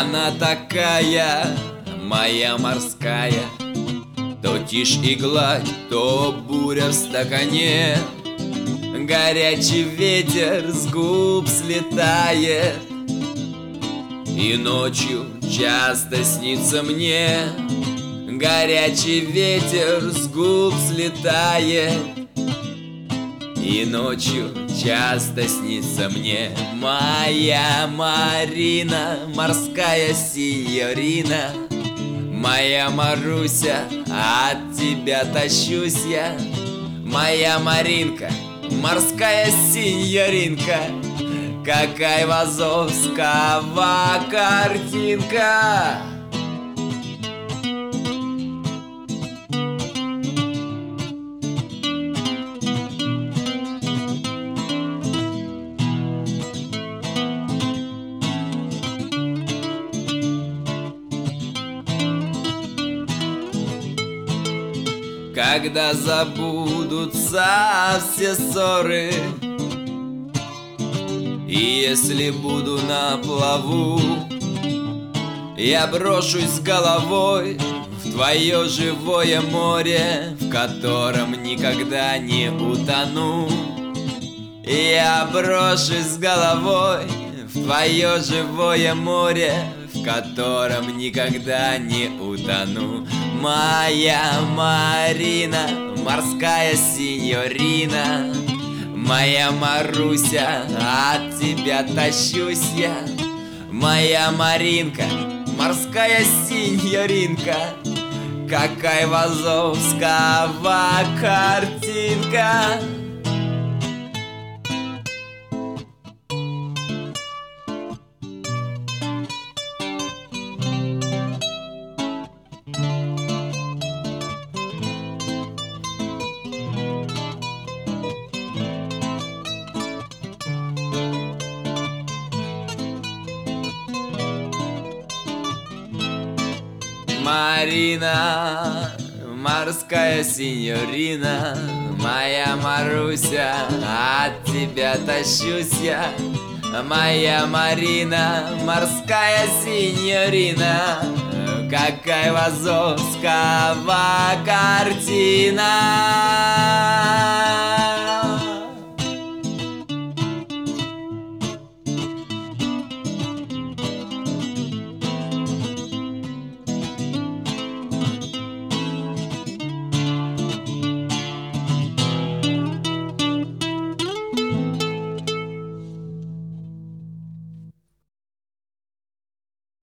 Она такая, моя морская, то тишь и гладь, то буря в стакане. Горячий ветер с губ слетает, и ночью часто снится мне. Горячий ветер с губ слетает, и ночью часто снится мне. Моя Марина, морская синьорина, моя Маруся, от тебя тащусь я. Моя Маринка, морская синьоринка, какая вазовского картинка. Когда забудутся все ссоры, и если буду на плаву, я брошусь головой в твое живое море, в котором никогда не утону. Я брошусь головой в твое живое море, в котором никогда не утону. Моя Марина, морская синьорина, моя Маруся, от тебя тащусь я. Моя Маринка, морская синьоринка, какая вазовского картинка. Марина, морская синьорина, моя Маруся, от тебя тащусь я. Моя Марина, морская синьорина, какая вазовского картина.